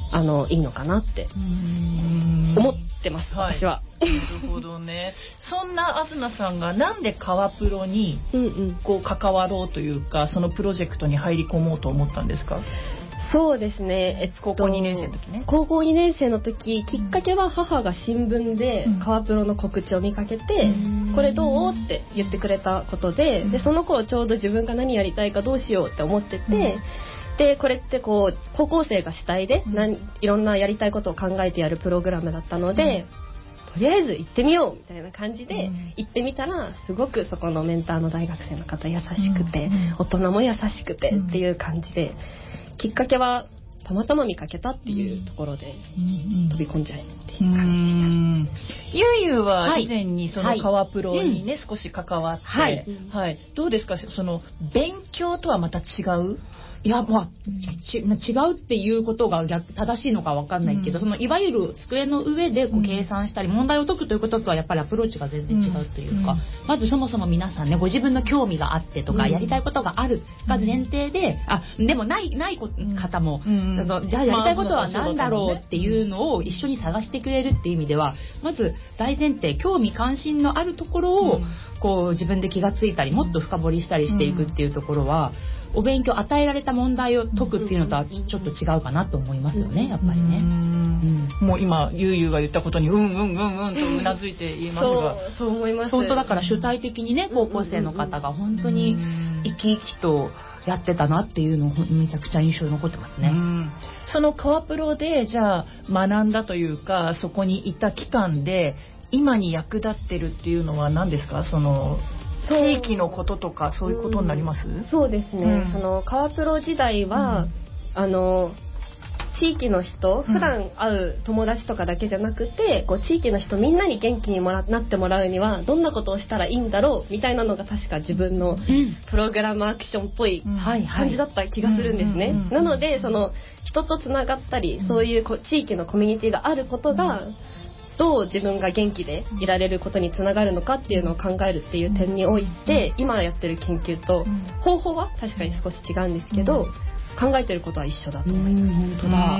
あのいいのかなって思ってます、 はい、 私は。 なるほどね。そんなあずなさんがなんで川プロにこう関わろうというか、そのプロジェクトに入り込もうと思ったんですか？ そうですね、えっと、 高校にねん生の時ね。 高校にねん生の時、きっかけは母が新聞で川プロの告知を見かけて、うん、これどうって言ってくれたことで、でその頃ちょうど自分が何やりたいかどうしようって思ってて、うん、でこれってこう高校生が主体で、うん、なんいろんなやりたいことを考えてやるプログラムだったので、うん、とりあえず行ってみようみたいな感じで行ってみたら、すごくそこのメンターの大学生の方優しくて、うん、大人も優しくてっていう感じで、きっかけはたまたま見かけたっていうところで飛び込んじゃえっていう感じでした。 ゆうゆうは以前にその川プロにね、はい、少し関わって、はいはい、どうですか、その勉強とはまた違う？ いや、まあ、ち違うっていうことが逆正しいのかわかんないけど、うん、そのいわゆる机の上でこう計算したり問題を解くということとはやっぱりアプローチが全然違うというか、うん、まずそもそも皆さんね、ご自分の興味があってとか、うん、やりたいことがあるが前提で、あ、でもないない方も、うん、じゃあやりたいことは何だろうっていうのを一緒に探してくれるっていう意味では、まず大前提、興味関心のあるところをこう自分で気がついたり、もっと深掘りしたりしていくっていうところは、お勉強、与えられた問題を解くっていうのとはちょっと違うかなと思いますよね、やっぱりね。 うんうん、もう今ゆうゆうが言ったことにうんうんうんうんとうなずいて言いますが、 そう、そう思います。 本当だから主体的にね、高校生の方が本当に生き生きとやってたなっていうのをめちゃくちゃ印象に残ってますね。うん、 その川プロでじゃあ学んだというか、そこにいた期間で今に役立ってるっていうのは何ですか？その地域のこととかそういうことになります？ うん、そうですね、うん、その川プロ時代は、うん、あの地域の人、普段会う友達とかだけじゃなくて、こう地域の人みんなに元気にもらなってもらうにはどんなことをしたらいいんだろうみたいなのが確か自分のプログラムアクションっぽい感じだった気がするんですね。なのでその人とつながったり、そういうこう地域のコミュニティがあることがどう自分が元気でいられることにつながるのかっていうのを考えるっていう点において、今やってる研究と方法は確かに少し違うんですけど、考えてることは一緒だと思います。 本当だ。うー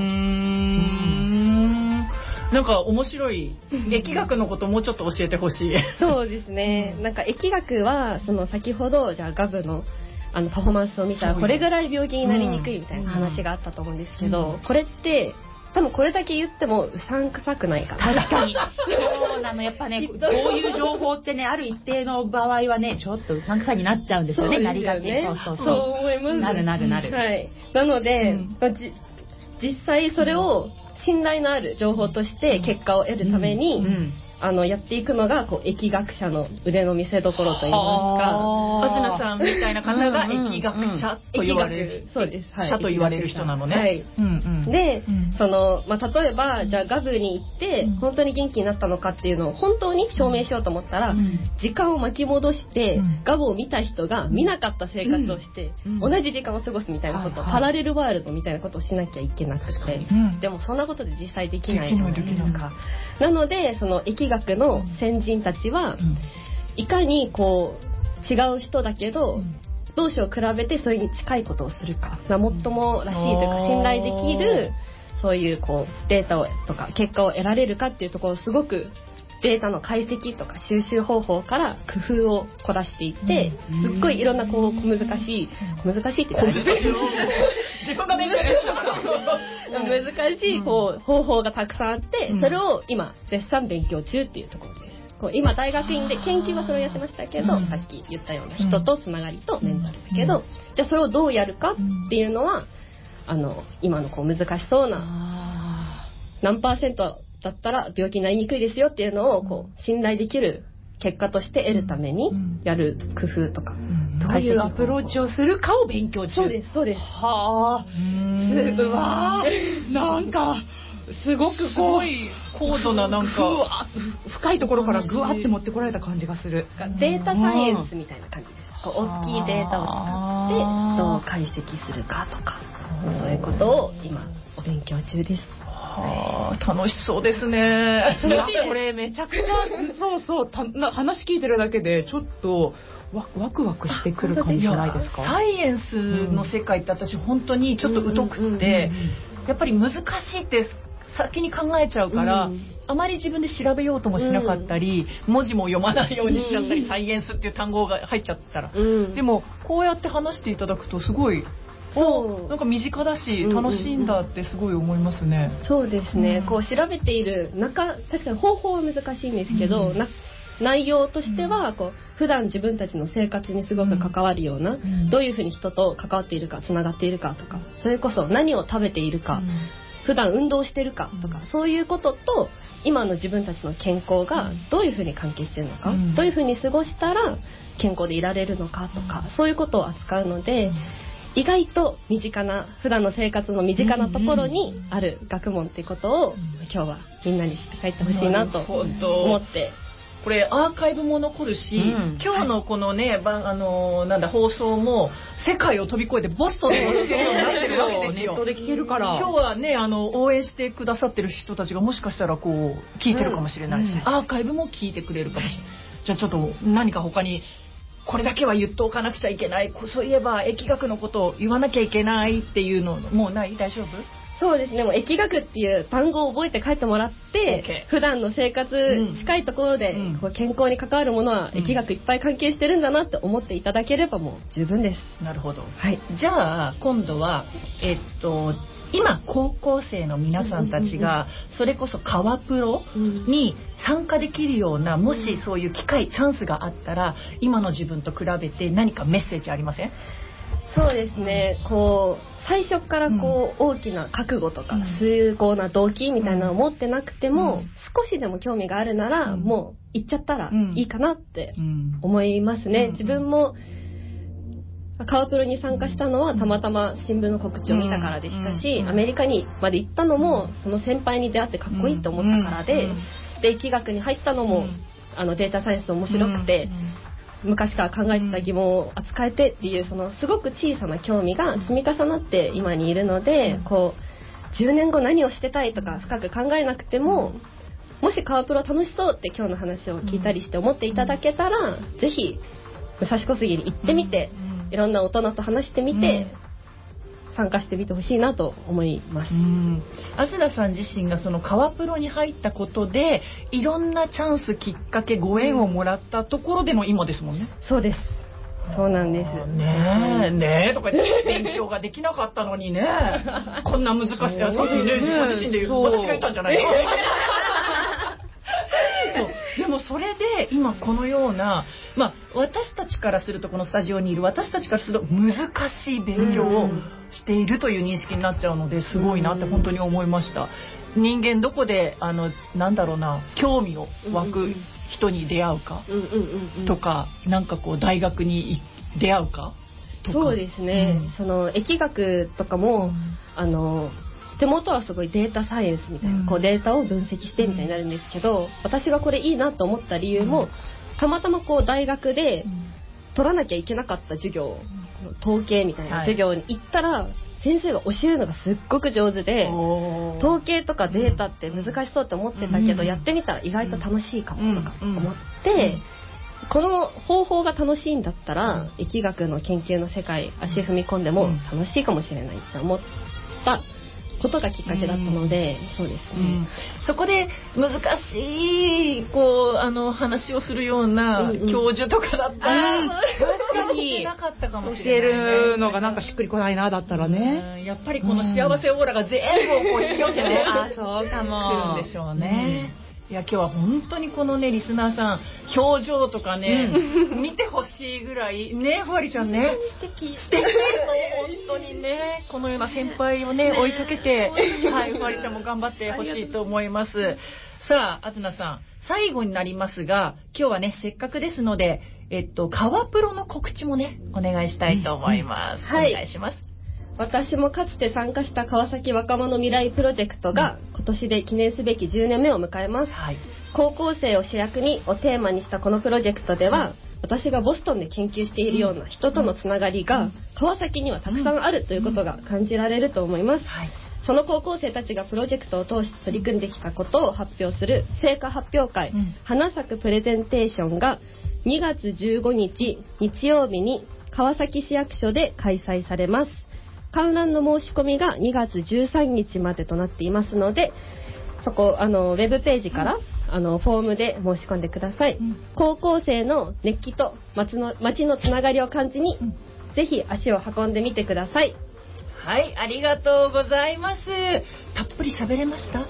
ん、なんか面白い。疫学のこともうちょっと教えてほしい。 そうですね。なんか疫学はその先ほどじゃあガブのあのパフォーマンスを見たらこれぐらい病気になりにくいみたいな話があったと思うんですけど、これって多分これだけ言ってもうさんくさくないかな。 確かに。そうなの、やっぱね、こういう情報ってね、ある一定の場合はね、ちょっとうさんくさになっちゃうんですよね、なりがち。そうそうそう。 そう思います。 なるなるなる。 はい。なので、うんまあ、じ実際それを信頼のある情報として結果を得るために、うんうんあのやっていくのがこう疫学者の腕の見せ所といいますか、 あずなさんみたいな方が疫学者と言われる、 そうです、 はい、者と言われる人なのね。 はい。うんうん、で、うん、そのまあ例えばじゃあガブに行って本当に元気になったのかっていうのを本当に証明しようと思ったら、うん、時間を巻き戻して、うん、ガブを見た人が見なかった生活をして、うん、同じ時間を過ごすみたいなこと、はいはい、パラレルワールドみたいなことをしなきゃいけなくて、うん、でもそんなことで実際できないじゃないですか。なのでその疫学の先人たちは、うん、いかにこう違う人だけど、うん、同士を比べてそれに近いことをするかが最もらしいというか、信頼できるそういうこうデータをとか結果を得られるかっていうところをすごくデータの解析とか収集方法から工夫を凝らしていて、うん、すっごいいろんなこう小難しい小難しいって言ったら自分が勉強してるんだから難しいこう方法がたくさんあって、それを今絶賛勉強中っていうところです。こう今大学院で研究はそれをやってましたけど、さっき言ったような人とつながりとメンタルだけど、じゃあそれをどうやるかっていうのはあの今のこう難しそうな何パーセントだったら病気になりにくいですよっていうのをこう信頼できる結果として得るためにやる工夫とか、 どういうアプローチをするかを勉強中。 そうですそうです。 はあ、すごいわなんかすごくこう高度ななんか深いところからぐわって持ってこられた感じがする。 データサイエンスみたいな感じです。こう大きいデータを使ってどう解析するかとか、そういうことを今お勉強中です。 はあ、楽しそうですね。 いやこれめちゃくちゃそうそうたな話聞いてるだけでちょっとワ, ワクワクしてくる感じじゃないですか。 サイエンスの世界って私本当にちょっと疎くって、 やっぱり難しいって先に考えちゃうから、うん、あまり自分で調べようともしなかったり、うん、文字も読まないようにしちゃったり、うん、サイエンスっていう単語が入っちゃったら、うん、でもこうやって話していただくとすごいそうなんか身近だし楽しいんだってすごい思いますね。 そうですね、うん、こう調べている中、確かに方法は難しいんですけど、うん、な内容としてはこう普段自分たちの生活にすごく関わるような、うん、どういうふうに人と関わっているかつながっているかとか、それこそ何を食べているか、うん、普段運動してるかとか、うん、そういうことと今の自分たちの健康がどういうふうに関係しているのか、うん、どういうふうに過ごしたら健康でいられるのかとか、うん、そういうことを扱うので、うん、意外と身近な普段の生活の身近なところにある学問っていうことを、うん、今日はみんなに知って帰ってほしいなと思って。 これアーカイブも残るし、うん、今日のこのね、はい、あのなんだ放送も世界を飛び越えてボストンで聞けるようになってるわけですよ。 ネットで聞けるから。 今日はねあの応援してくださってる人たちがもしかしたらこう聞いてるかもしれないし、うん、アーカイブも聞いてくれるかもしれない。じゃあちょっと何か他にこれだけは言っておかなくちゃいけない、そういえば疫学のことを言わなきゃいけないっていうのもうない？大丈夫？ そうですね、もう疫学っていう単語を覚えて帰ってもらって、okay. 普段の生活、うん、近いところで、うん、こう健康に関わるものは疫学いっぱい関係してるんだなって思っていただければもう十分です。 なるほど、 はい、 じゃあ今度はえっと今高校生の皆さんたちがそれこそカワプロに参加できるような、もしそういう機会チャンスがあったら今の自分と比べて何かメッセージありません？ そうですね、こう最初からこう、うん、大きな覚悟とか、うん、崇高な動機みたいなのを持ってなくても、うん、少しでも興味があるなら、うん、もう行っちゃったらいいかなって思いますね、うん、自分もカワプロに参加したのはたまたま新聞の告知を見たからでしたし、アメリカにまで行ったのもその先輩に出会ってかっこいいと思ったからで、で疫学に入ったのもあのデータサイエンス面白くて、昔から考えてた疑問を扱えてっていうそのすごく小さな興味が積み重なって今にいるので、こうじゅうねんご何をしてたいとか深く考えなくても、もしカワプロ楽しそうって今日の話を聞いたりして思っていただけたら、ぜひ武蔵小杉に行ってみて、いろんな大人と話してみて、参加してみてほしいなと思います。 あすなさん自身がそのカワプロに入ったことでいろんなチャンスきっかけご縁をもらったところでの今ですもんね。 そうです、そうなんです。 ねえねえとか言って勉強ができなかったのにねこんな難しい、さっきねご自身で言う私が言ったんじゃないのそうでもそれで今このような、まあ、私たちからするとこのスタジオにいる私たちからすると難しい勉強をしているという認識になっちゃうのですごいなって本当に思いました。人間どこであのなんだろうな興味を湧く人に出会うかとか、なんかこう大学に出会うかとか。 そうですね、うん、その疫学とかも、うん、あの手元はすごいデータサイエンスみたいな、うん、こうデータを分析してみたいになるんですけど、私がこれいいなと思った理由も、うん、たまたまこう大学で取らなきゃいけなかった授業、うん、統計みたいな授業に行ったら、はい、先生が教えるのがすっごく上手で、統計とかデータって難しそうって思ってたけど、うん、やってみたら意外と楽しいかもとか思って、うんうん、この方法が楽しいんだったら、うん、疫学の研究の世界足踏み込んでも楽しいかもしれないって思ったことがきっかけだったので、うん、そうですね、うん、 そこで難しいこうあの話をするような教授とかだったら、うんうん、確かになかったかもしれない、ね、 教えるのがなんかしっくりこないなだったらね、 うん、やっぱりこの幸せオーラが全部をこう引き寄せて、うん、 あそうかも来るんでしょうね、うんいや今日は本当にこのねリスナーさん表情とかね、うん、見てほしいぐらいねふわりちゃんね素敵素敵本当にねこのような先輩をね追いかけて、はいふわりちゃんも頑張ってほしいと思います。さああずなさん最後になりますが今日はねせっかくですのでえっとカワプロの告知もねお願いしたいと思います、うんうん、お願いします。 私もかつて参加した川崎若者未来プロジェクトが今年で記念すべきじゅうねんめを迎えます、はい、高校生を主役にをテーマにしたこのプロジェクトでは、私がボストンで研究しているような人とのつながりが川崎にはたくさんあるということが感じられると思います、はい、その高校生たちがプロジェクトを通して取り組んできたことを発表する成果発表会、うん、花咲くプレゼンテーションがにがつじゅうごにち日曜日に川崎市役所で開催されます。 観覧の申し込みがにがつじゅうさんにちまでとなっていますので、そこ、あの、ウェブページから、うん、あの、フォームで申し込んでください。うん、高校生の熱気と街の、街のつながりを感じに、うん、ぜひ足を運んでみてください。 はい、ありがとうございます。たっぷり喋れました？はい。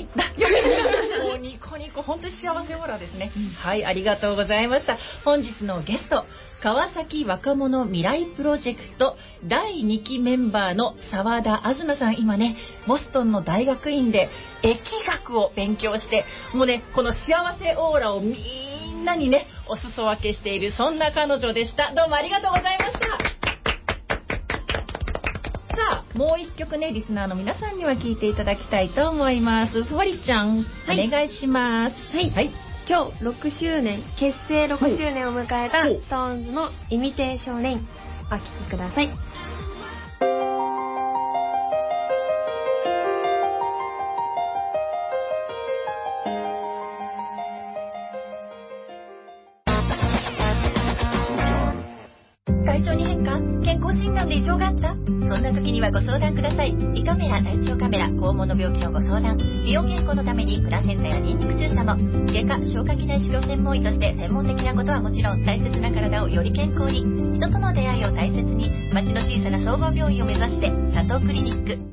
もうニコニコ、本当に幸せオーラですね。うん、はい、ありがとうございました。本日のゲスト、川崎若者未来プロジェクトだいにきメンバーの澤田あずなさん、今ね、ボストンの大学院で疫学を勉強して、もうね、この幸せオーラをみんなにね、お裾分けしている、そんな彼女でした。どうもありがとうございました。さあ、もう一曲ね、リスナーの皆さんには聴いていただきたいと思います。ふわりちゃん、はい、お願いします。 はい、はい、今日ろくしゅうねん、結成ろくしゅうねんを迎えた ストーンズ のイミテーションレイン、お聴きください。 体調に変化？健康診断で異常があった？そんな時にはご相談ください。胃カメラ、大腸カメラ、肛門の病気のご相談、美容健康のためにプラセンタやニンニク注射も、外科、消化器内視鏡専門医として専門的なことはもちろん、大切な体をより健康に、人との出会いを大切に、町の小さな総合病院を目指して、佐藤クリニック。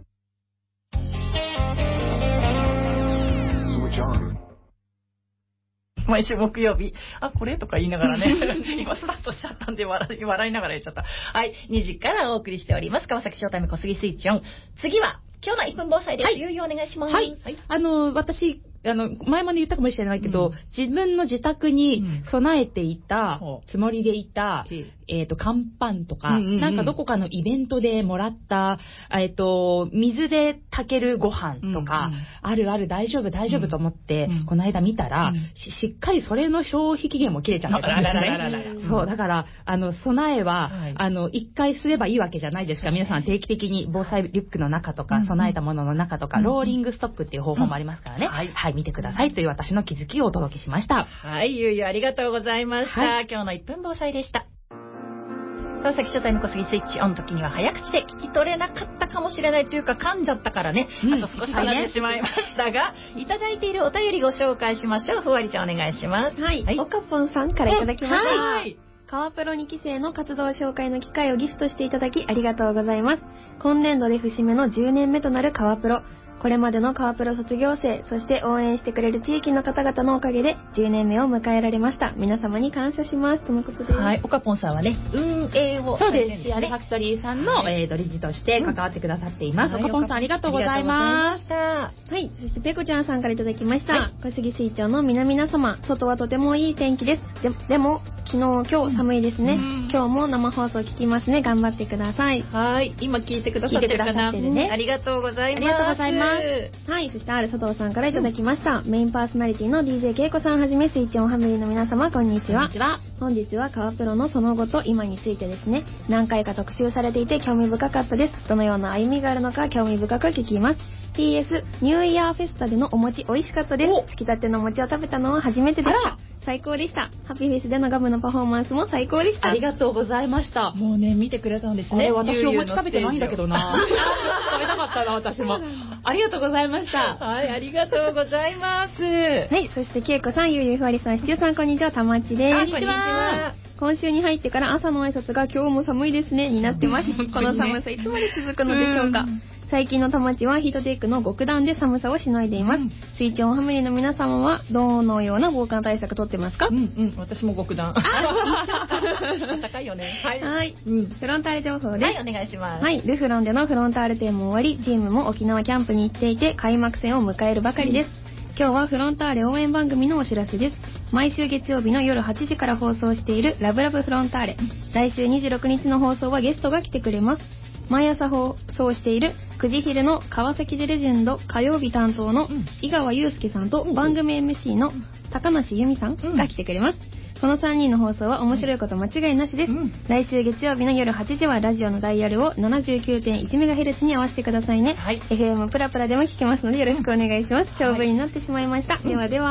毎週木曜日、あ、これとか言いながらね、今スタートしちゃったんで笑い、笑いながら言っちゃった。はい、にじからお送りしております。川崎ショータイム小杉スイッチオン。次は、今日のいっぷん防災です。ゆうゆうお願いします。 はい。はい、あの、私、あの、前まで言ったかもしれないけど、うん、自分の自宅に備えていた、うん、つもりでいた、うん、えっと、乾パンとか、うんうんうん、なんかどこかのイベントでもらった、えっと、水で炊けるご飯とか、うんうん、あるある大丈夫大丈夫と思って、うん、この間見たら、うんし、しっかりそれの消費期限も切れちゃってたんですね。そう、だから、あの、備えは、はい、あの、一回すればいいわけじゃないですか。皆さん定期的に防災リュックの中とか、はい、備えたものの中とか、うん、ローリングストックっていう方法もありますからね。うん、はい。はい、見てくださいという私の気づきをお届けしました。 はい、ゆうゆうありがとうございました。はい、今日のいっぷん防災でした。川崎ショータイム小杉スイッチオンの時には早口で聞き取れなかったかもしれないというか、噛んじゃったからね、うん、あと少し離れてしまいましたが、いただいているお便りご紹介しましょう。ふわりちゃんお願いします。 はい、はい、おかぽんさんからいただきました。はい、川プロにき生の活動紹介の機会をギフトしていただきありがとうございます。今年度で節目のじゅうねんめとなる川プロ。これまでの川プロ卒業生、そして応援してくれる地域の方々のおかげでじゅうねんめを迎えられました。皆様に感謝します。とのことです。 はい、おかぽんさんはね、運営を、 そうです。シアルファクトリーさんの、はい、えー、理事として関わってくださっています。うん、おかぽんさんありがとうございます。 はい、そしてペコちゃんさんからいただきました。はい、小杉水町の皆々様、外はとてもいい天気です。で、でも昨日今日寒いですね。うん、今日も生放送聞きますね。頑張ってください。 はい、今聞いてくださってるかな。聞いてくださってるね。ありがとうございます。 ありがとうございます。はい。そしてある佐藤さんからいただきました、うん、メインパーソナリティの ディージェー 恵子さんはじめスイッチオンファミリーの皆様こんにちは。 こんにちは。 本日は川プロのその後と今についてですね、何回か特集されていて興味深かったです。どのような歩みがあるのか興味深く聞きます。ピーエス ニューイヤーフェスタでのお餅美味しかったです。つきたてのお餅を食べたのは初めてでした。最高でした。ハッピーフェイスでのガムのパフォーマンスも最高でした。 ありがとうございました。 もうね、見てくれたんですね。 あれ、私お餅食べてないんだけどな。食べたかったな、私も。ありがとうございました。 はい、ありがとうございます。 はい、そしてけいこさん、ゆうゆうふわりさん、しちゅうさん、こんにちは、たまちです。 こんにちは。 今週に入ってから朝の挨拶が今日も寒いですねになってます。この寒さいつまで続くのでしょうか。最近の田町はヒートテックの極暖で寒さをしのいでいます。スイッチオンファミリーの皆様はどのような防寒対策取ってますか？ うんうん、私も極暖。高いよね。はい。 はい、うん。フロンターレ情報です。 はい、お願いします。 はい、ルフロンでのフロンターレ展も終わり、チームも沖縄キャンプに行っていて開幕戦を迎えるばかりです。うん、今日はフロンターレ応援番組のお知らせです。毎週月曜日の夜はちじから放送しているラブラブフロンターレ。来週にじゅうろくにちの放送はゲストが来てくれます。毎朝放送しているくじ昼の川崎でレジェンド火曜日担当の井川祐介さんと番組 エムシー の高梨由美さんが来てくれます。このさんにんの放送は面白いこと間違いなしです。来週月曜日の夜はちじはラジオのダイヤルを ななじゅうきゅうてんいちメガヘルツ に合わせてくださいね。はい、エフエム プラプラでも聞けますのでよろしくお願いします。長文になってしまいました。ではでは。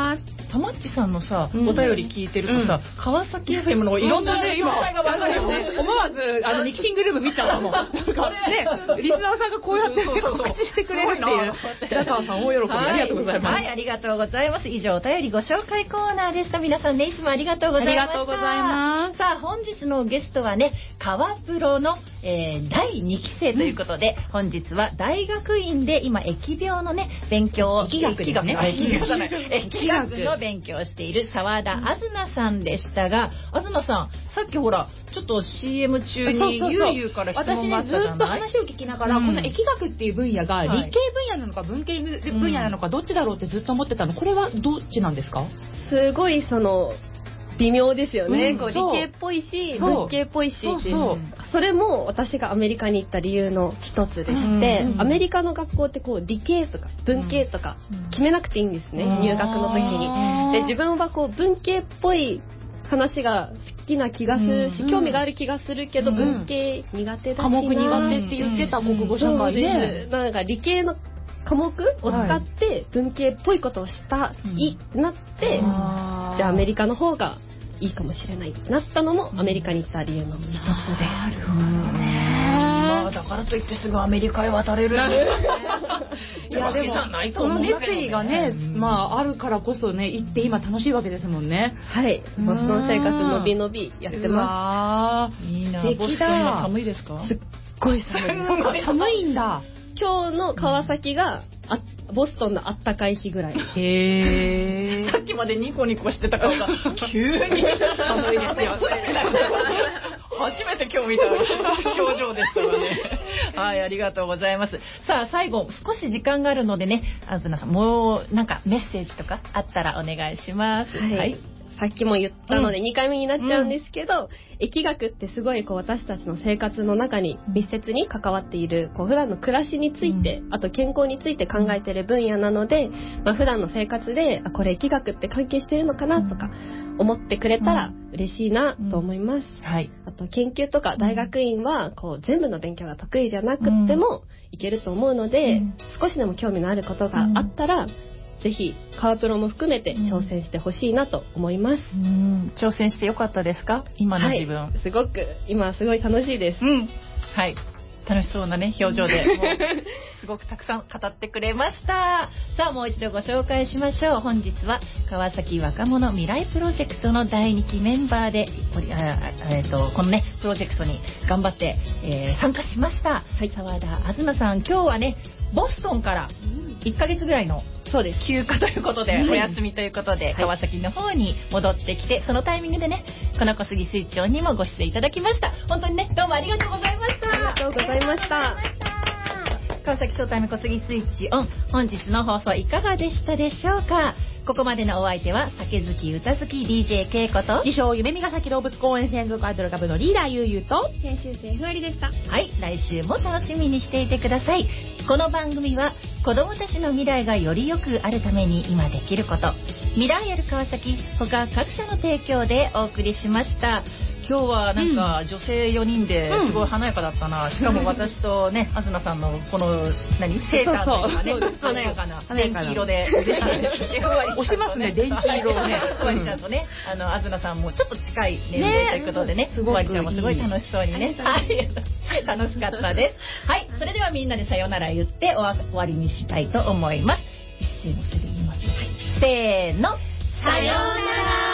とまっちさんのさ、 うんお便り聞いてるとさ、川崎 エフエム のいろんなね、今がわかるよね。 思わず、あの、ミキシングルーム見ちゃったもん。なんかね、リスナーさんがこうやって告知してくれるっていう。平川さん、大喜び、ありがとうございます。 はい、ありがとうございます。以上、お便りご紹介コーナーでした。皆さんね、いつもありがとうございました。 ありがとうございます。 さあ、本日のゲストはね、川プロの、えー、だいにき生ということで、うん、本日は大学院で今、疫病のね、勉強を、 疫学ですね。 疫学じゃない。疫学の勉強をしている澤田あずなさんでしたが、あずなさん、さっきほら、ちょっと シーエム 中にゆうゆうから質問があったじゃない。 私ね、ずっと話を聞きながら、うん、この疫学っていう分野が理系分野なのか文系分野なのかどっちだろうってずっと思ってたの。これはどっちなんですか？ すごいその微妙ですよね、 うん、 こう理系っぽいし文系っぽいしっていう、そうそれも私がアメリカに行った理由の一つでして、うん、アメリカの学校ってこう理系とか文系とか決めなくていいんですね、うん、入学の時に。で自分はこう文系っぽい話が好きな気がするし、うん、興味がある気がするけど、うん、文系苦手だしな、 科目苦手って言ってた国語社会ね、 うん、なんか理系の科目を使って文系っぽいことをしたいなって、うん、じゃあアメリカの方がいいかもしれないってなったのもアメリカに行った理由の一つです。 なるほどね。まあだからといってすぐアメリカへ渡れる。いやでもその熱意がね、まああるからこそね行って今楽しいわけですもんね。 はい。ボストン生活のびのびやってます。いいな。ボストン今寒いですか？ すっごい寒い。 寒いんだ。 今日の川崎があボストンのあったかい日ぐらい。 へー。さっきまでニコニコしてた顔が急に寒いですよ。初めて今日見た表情でしたわね。はい、ありがとうございます。さあ最後少し時間があるのでね、あずなさんもうなんかメッセージとかあったらお願いします。 はい。はい、さっきも言ったのでにかいめになっちゃうんですけど、うん、疫学ってすごいこう私たちの生活の中に密接に関わっているこう普段の暮らしについて、うん、あと健康について考えている分野なので、まあ、普段の生活であこれ疫学って関係してるのかなとか思ってくれたら嬉しいなと思います。 うんはい、 あと研究とか大学院はこう全部の勉強が得意じゃなくってもいけると思うので、うん、少しでも興味のあることがあったら、ぜひ川プロも含めて挑戦してほしいなと思います、 うん、挑戦してよかったですか今の自分、 はい、すごく今すごい楽しいです、 うん、はい楽しそうなね表情でもうすごくたくさん語ってくれました。さあもう一度ご紹介しましょう。本日は川崎若者未来プロジェクトのだいにきメンバーでえー、とこのねプロジェクトに頑張って、えー、参加しました、はい、澤田あずなさん今日はねボストンからいっかげつぐらいのそうです休暇ということで、うん、お休みということで、はい、川崎の方に戻ってきてそのタイミングでねこの小杉スイッチオンにもご出演いただきました。本当にねどうもありがとうございました。 ありがとうございました。 川崎ショータイム小杉スイッチオン本日の放送いかがでしたでしょうか。ここまでのお相手は酒好き歌好き ディージェー けいこと自称夢見ヶ崎動物公園専属アイドル部のリーダーゆうゆうと編集生ふわりでした。 はい、来週も楽しみにしていてください。この番組は子どもたちの未来がより良くあるために今できること未来ある川崎他各社の提供でお送りしました。今日はなんか女性よにんですごい華やかだったな、うん、しかも私とねあずなさんのこの何セーターというかね華やかな電気色で押しますね電気色をねふわりちゃんとねあのあずなさんもちょっと近い年齢ということでねふわりちゃんもすごい楽しそうにねはい楽しかったですはいそれではみんなでさよなら言って終わりにしたいと思います。せーのそれで言います、はい、せーのさようなら。